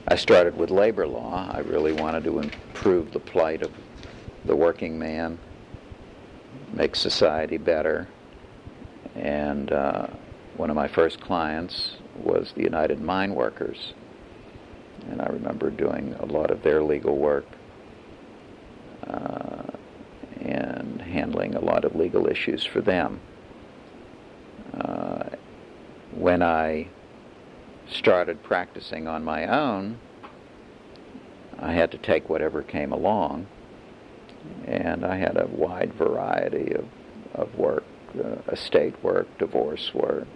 I started with labor law. I really wanted to improve the plight of the working man, make society better, and one of my first clients was the United Mine Workers, and I remember doing a lot of their legal work and handling a lot of legal issues for them. When I started practicing on my own, I had to take whatever came along, and I had a wide variety of work, estate work, divorce work,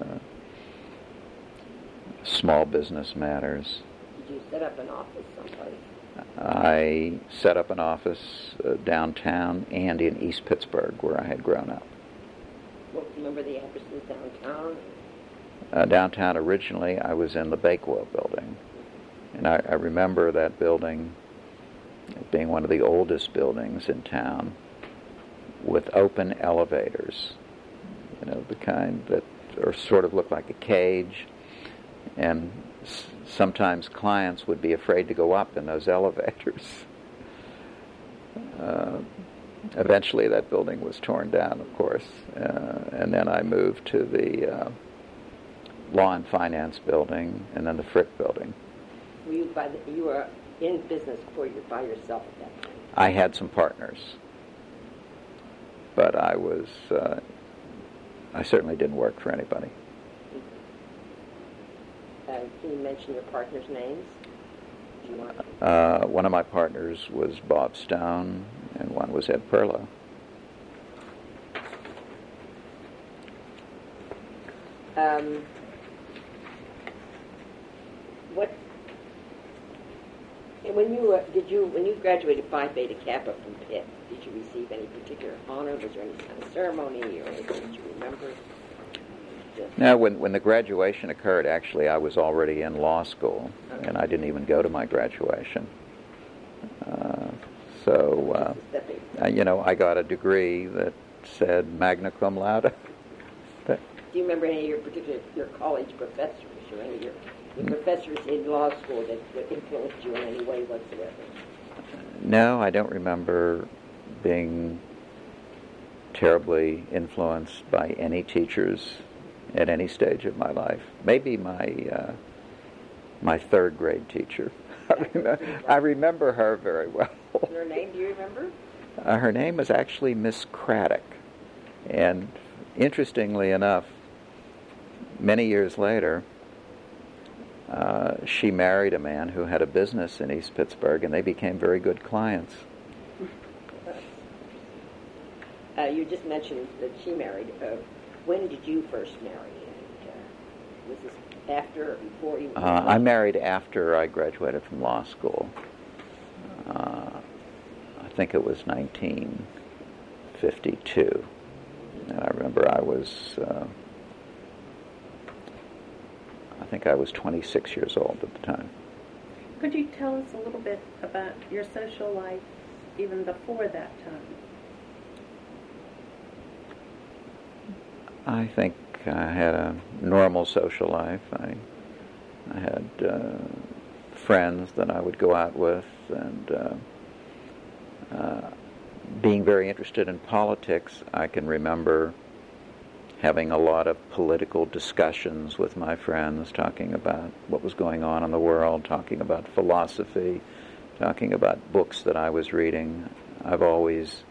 small business matters. Did you set up an office someplace? I set up an office downtown and in East Pittsburgh, where I had grown up. Well, do you remember the addresses downtown? Downtown, originally, I was in the Bakewell building. And I remember that building being one of the oldest buildings in town with open elevators, the kind that are sort of look like a cage. And sometimes clients would be afraid to go up in those elevators. Eventually that building was torn down, of course, and then I moved to the Law and Finance building, and then the Frick building. You were in business by yourself at that time? I had some partners, but I certainly didn't work for anybody. Can you mention your partners' names? Do you want one of my partners was Bob Stone, and one was Ed Perlow. When you graduated Phi Beta Kappa from Pitt, did you receive any particular honor? Was there any kind of ceremony or anything that you remember? No, when the graduation occurred, actually, I was already in law school, and I didn't even go to my graduation. I got a degree that said magna cum laude. Do you remember any of your college professors or any of your professors in law school that influenced you in any way whatsoever? No, I don't remember being terribly influenced by any teachers at any stage of my life. Maybe my third grade teacher. I remember her very well. Her name, do you remember? Her name was actually Miss Craddock. And interestingly enough, many years later, she married a man who had a business in East Pittsburgh, and they became very good clients. You just mentioned that she married. When did you first marry? Was this after or before you? I married after I graduated from law school. I think it was 1952. And I remember I think I was 26 years old at the time. Could you tell us a little bit about your social life even before that time? I think I had a normal social life. I had friends that I would go out with, and being very interested in politics, I can remember having a lot of political discussions with my friends, talking about what was going on in the world, talking about philosophy, talking about books that I was reading. I've always,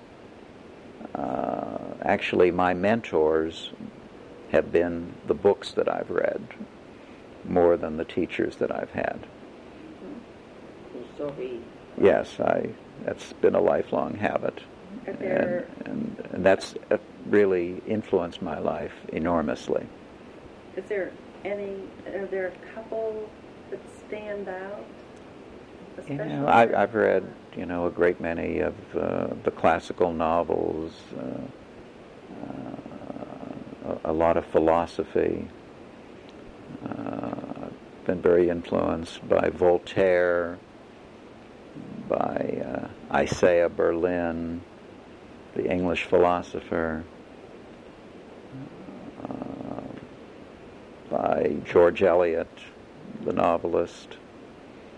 actually, my mentors have been the books that I've read more than the teachers that I've had. You still read? Yes, that's been a lifelong habit. And that's really influenced my life enormously. Are there a couple that stand out? I've read, a great many of the classical novels, a lot of philosophy. I've been very influenced by Voltaire, by Isaiah Berlin, the English philosopher, by George Eliot, the novelist.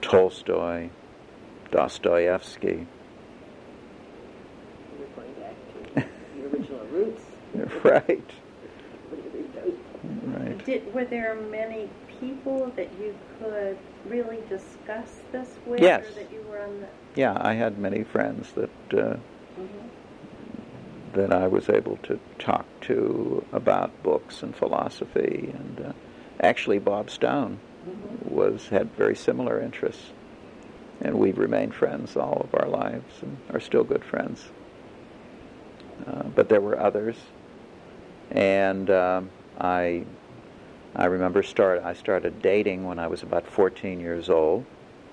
Tolstoy, Dostoevsky. You're going back to your original roots. Right. What do you read those books? Right. Were there many people that you could really discuss this with? Yes. Or that you were on the... Yeah, I had many friends that Mhm. that I was able to talk to about books and philosophy, and actually Bob Stone had very similar interests, and we've remained friends all of our lives and are still good friends. But there were others, and I remember I started dating when I was about 14 years old,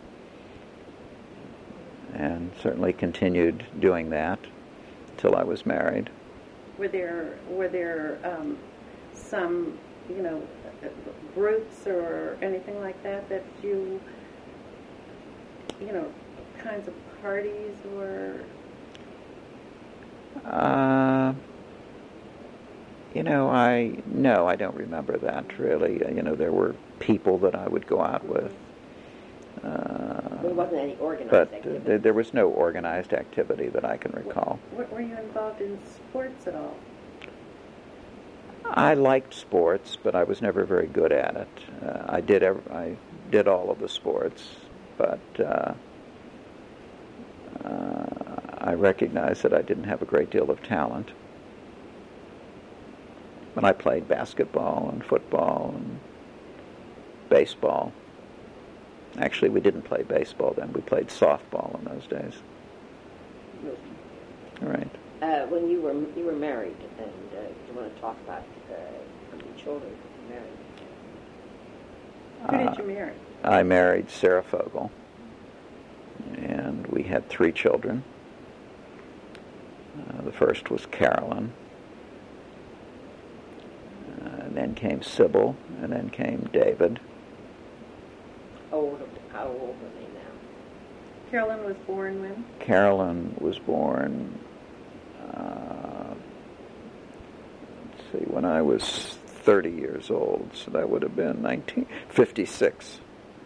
and certainly continued doing that till I was married. Were there some, groups or anything like that you kinds of parties or... I don't remember that really. There were people that I would go out with. There wasn't any organized But activity. there was no organized activity that I can recall. Were you involved in sports at all? I liked sports, but I was never very good at it. I did all of the sports, but I recognized that I didn't have a great deal of talent. But I played basketball and football and baseball. Actually, we didn't play baseball then. We played softball in those days. Right. When you were married, and you want to talk about how many children you married? Who did you marry? I married Sarah Fogel, and we had 3 children. The first was Carolyn, and then came Sybil, and then came David. How old are they now? Carolyn was born when? Carolyn was born, when I was 30 years old, so that would have been 1956.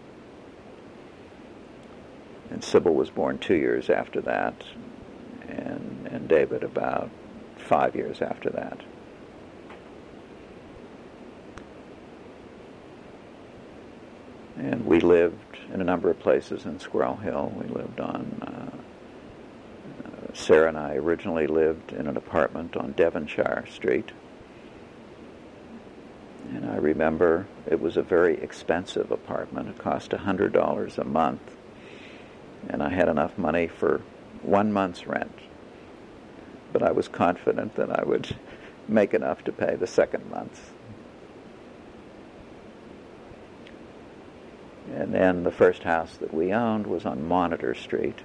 And Sybil was born 2 years after that, and David about 5 years after that. And we lived in a number of places in Squirrel Hill. We lived on, Sarah and I originally lived in an apartment on Devonshire Street. And I remember it was a very expensive apartment. It cost $100 a month. And I had enough money for 1 month's rent. But I was confident that I would make enough to pay the second month. And then the first house that we owned was on Monitor Street.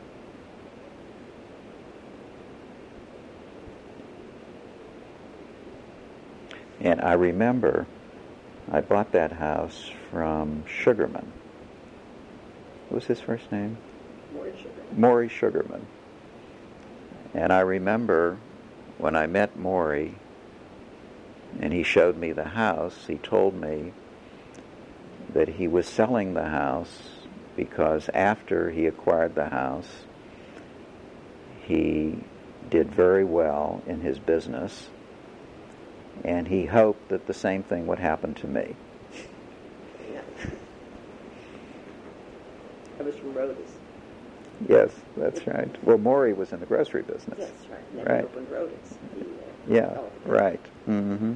And I remember I bought that house from Sugarman. What was his first name? Maury Sugarman. And I remember when I met Maury and he showed me the house, he told me that he was selling the house because after he acquired the house, he did very well in his business, and he hoped that the same thing would happen to me. Yeah. I was from Rhodes. Yes, that's right. Well, Maury was in the grocery business. That's right. And then Right. we opened Rhodes. Yeah, right. Mm-hmm.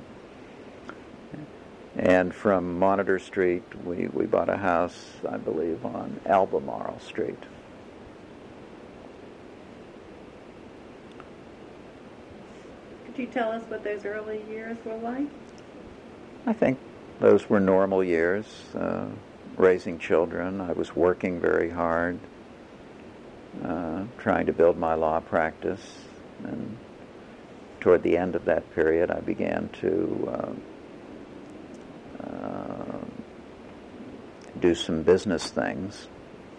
And from Monitor Street, we bought a house, I believe, on Albemarle Street. Could you tell us what those early years were like? I think those were normal years, raising children. I was working very hard, trying to build my law practice. And toward the end of that period, I began to do some business things.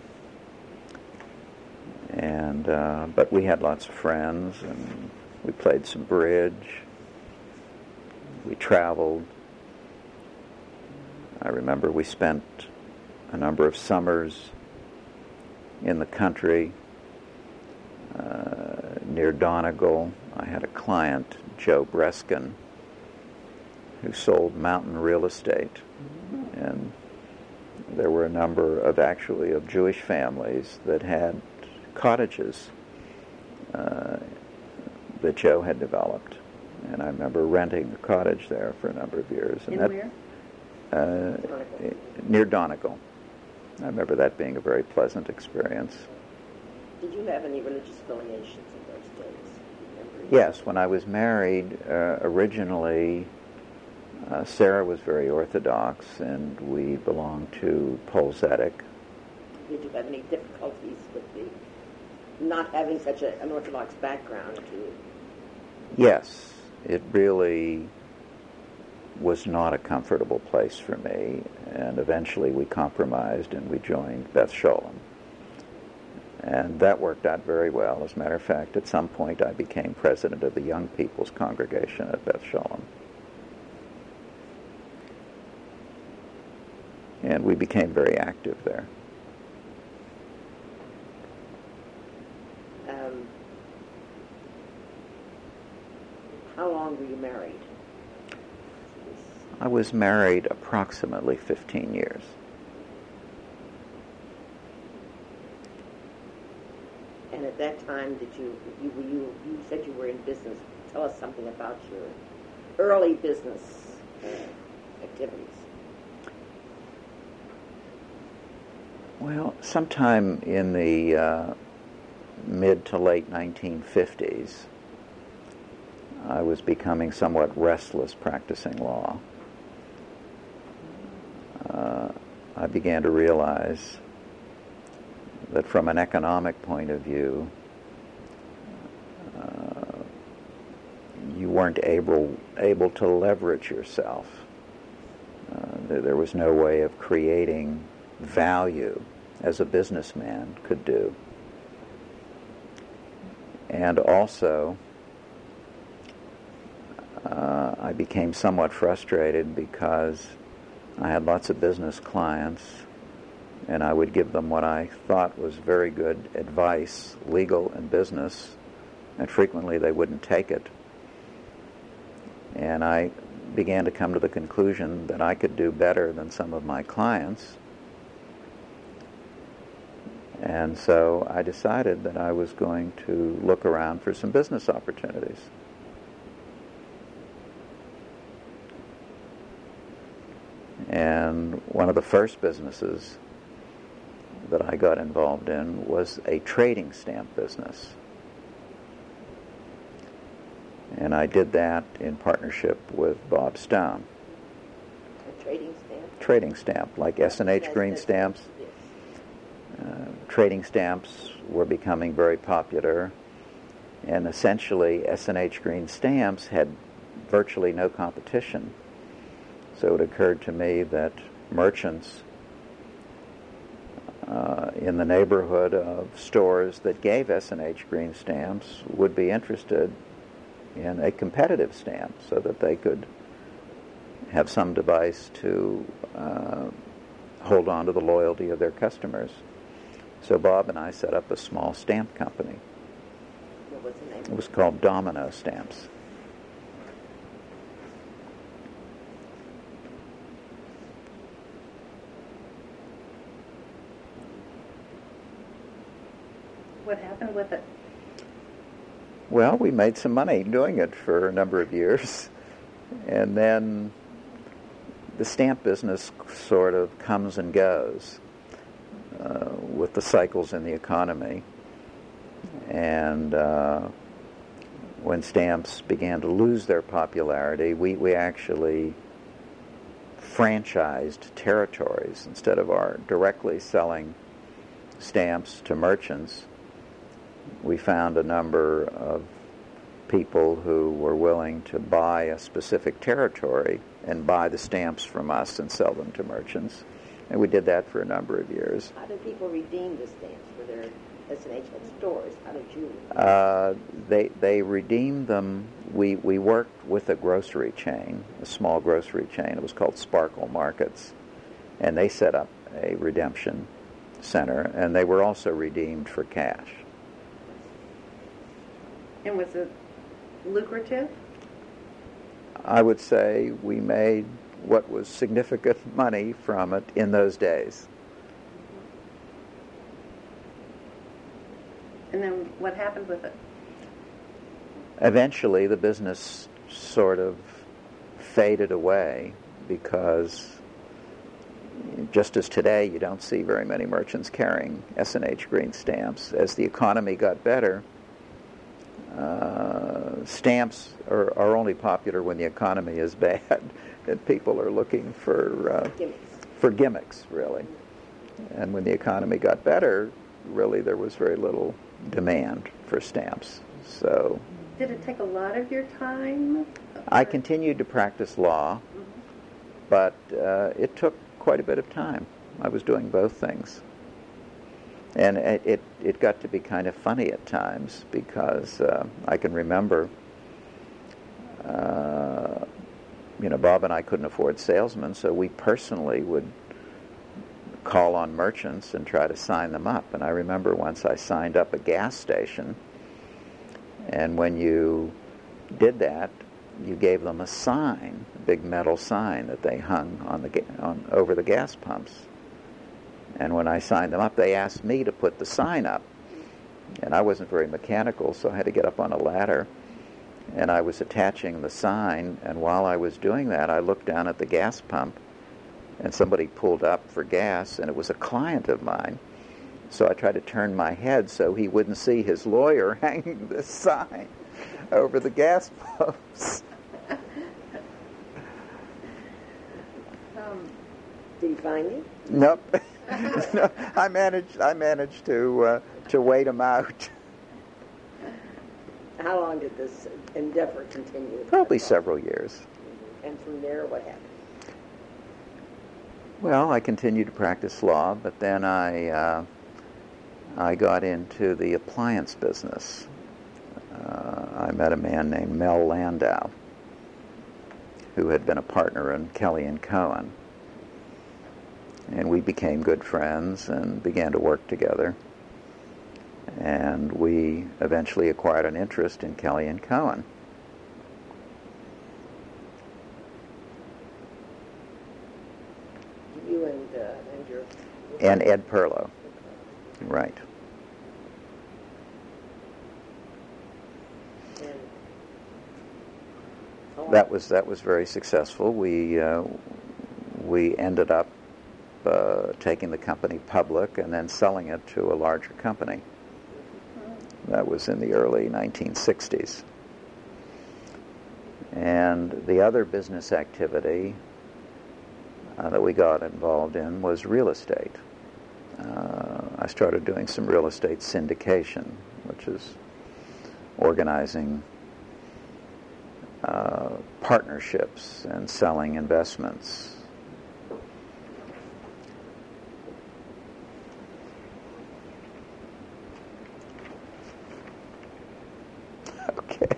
And but we had lots of friends, and we played some bridge. We traveled. I remember we spent a number of summers in the country near Donegal. I had a client, Joe Breskin, who sold mountain real estate. And there were a number of Jewish families that had cottages that Joe had developed. And I remember renting a cottage there for a number of years. And where? Near Donegal. I remember that being a very pleasant experience. Did you have any religious affiliations in those days? Yes, when I was married, originally, Sarah was very Orthodox, and we belonged to Polzetic. Did you have any difficulties with not having such an Orthodox background? Yes, it really was not a comfortable place for me, and eventually we compromised and we joined Beth Sholem. And that worked out very well. As a matter of fact, at some point I became president of the Young People's Congregation at Beth Sholem. And we became very active there. How long were you married? I was married approximately 15 years. And at that time, you said you were in business. Tell us something about your early business activities. Well, sometime in the mid to late 1950s, I was becoming somewhat restless practicing law. I began to realize that from an economic point of view, you weren't able to leverage yourself. There was no way of creating value as a businessman could do. And also, I became somewhat frustrated because I had lots of business clients, and I would give them what I thought was very good advice, legal and business, and frequently they wouldn't take it. And I began to come to the conclusion that I could do better than some of my clients. And so I decided that I was going to look around for some business opportunities. And one of the first businesses that I got involved in was a trading stamp business. And I did that in partnership with Bob Stone. A trading stamp? Trading stamp, like S&H green stamps. Yes. Trading stamps were becoming very popular, and essentially S&H green stamps had virtually no competition. So it occurred to me that merchants in the neighborhood of stores that gave S&H green stamps would be interested in a competitive stamp so that they could have some device to hold on to the loyalty of their customers. So Bob and I set up a small stamp company. What was the name? It was called Domino Stamps. What happened with it? Well, we made some money doing it for a number of years. And then the stamp business sort of comes and goes with the cycles in the economy. And when stamps began to lose their popularity, we actually franchised territories. Instead of our directly selling stamps to merchants, we found a number of people who were willing to buy a specific territory and buy the stamps from us and sell them to merchants. And we did that for a number of years. How did people redeem the stamps? Were there S&H had stores? How did you? They redeemed them. We worked with a grocery chain, a small grocery chain. It was called Sparkle Markets. And they set up a redemption center, and they were also redeemed for cash. And was it lucrative? I would say we made what was significant money from it in those days. And then what happened with it? Eventually, the business sort of faded away because just as today, you don't see very many merchants carrying S&H green stamps. As the economy got better, stamps are only popular when the economy is bad, and people are looking for gimmicks, really. And when the economy got better, really there was very little demand for stamps. So, did it take a lot of your time? I continued to practice law, but it took quite a bit of time. I was doing both things. And it got to be kind of funny at times because I can remember, Bob and I couldn't afford salesmen, so we personally would call on merchants and try to sign them up. And I remember once I signed up a gas station, and when you did that, you gave them a sign, a big metal sign that they hung over the gas pumps. And when I signed them up, they asked me to put the sign up. And I wasn't very mechanical, so I had to get up on a ladder. And I was attaching the sign, and while I was doing that, I looked down at the gas pump, and somebody pulled up for gas, and it was a client of mine. So I tried to turn my head so he wouldn't see his lawyer hanging this sign over the gas pumps. Did he find you? Nope. No, I managed to wait him out. How long did this endeavor continue? Probably several years. And from there, what happened? Well, I continued to practice law, but then I got into the appliance business. I met a man named Mel Landau, who had been a partner in Kelly and Cohen. And we became good friends and began to work together. And we eventually acquired an interest in Kelly and Cohen. You and your... And Ed Perlow. Right. That was very successful. We ended up taking the company public and then selling it to a larger company. That was in the early 1960s. And the other business activity that we got involved in was real estate. I started doing some real estate syndication, which is organizing partnerships and selling investments. Okay.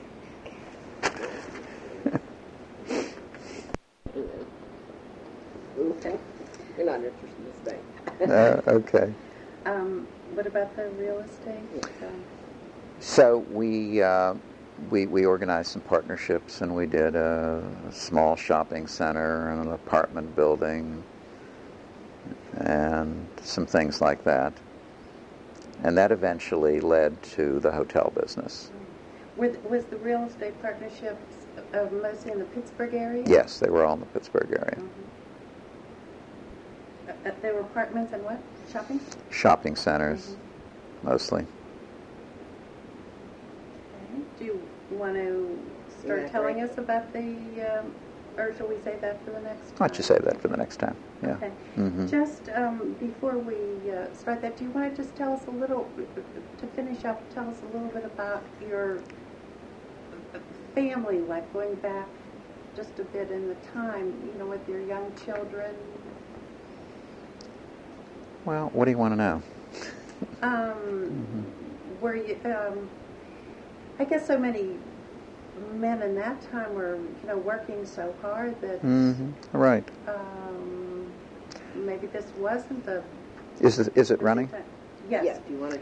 Okay. You're not interested in this thing. Okay. What about the real estate? So we organized some partnerships, and we did a small shopping center and an apartment building and some things like that. And that eventually led to the hotel business. Was the real estate partnerships mostly in the Pittsburgh area? Yes, they were all in the Pittsburgh area. Mm-hmm. There were apartments and what? Shopping? Shopping centers, mostly. Okay. Do you want to start telling us about the, or shall we save that for the next time? Why don't you save that for the next time? Yeah. Okay. Mm-hmm. Just before we start that, do you want to just tell us a little, to finish up, tell us a little bit about your family life, going back just a bit in the time, with your young children? Well, what do you want to know? Were you, I guess so many men in that time were, working so hard that Right. maybe this wasn't the Is it running? Yes. Yeah, do you want to?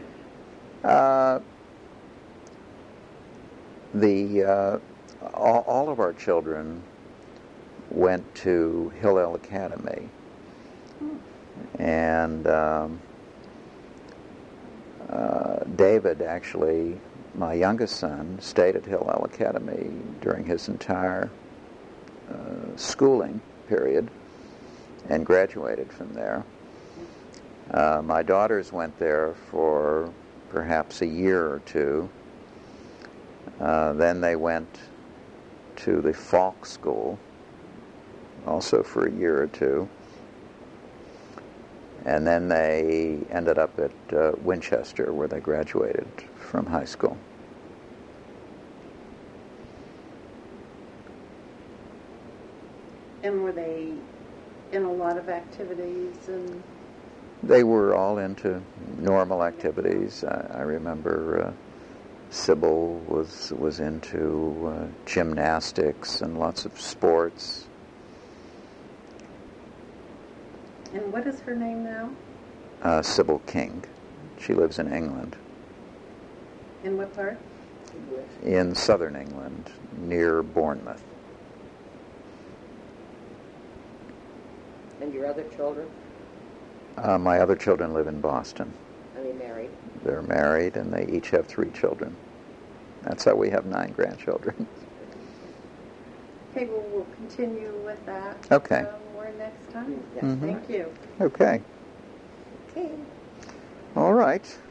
All of our children went to Hillel Academy, and David, actually, my youngest son, stayed at Hillel Academy during his entire schooling period and graduated from there. My daughters went there for perhaps a year or two. Then they went to the Falk School, also for a year or two. And then they ended up at Winchester, where they graduated from high school. And were they in a lot of activities and? They were all into normal activities. I remember Sybil was into gymnastics and lots of sports. And what is her name now? Sybil King. She lives in England. In what part? In southern England, near Bournemouth. And your other children? My other children live in Boston. Are they married? They're married, and they each have 3 children. That's how we have 9 grandchildren. Okay, well, we'll continue with that. Okay. More next time. Yes. Mhm. Thank you. Okay. Okay. All right.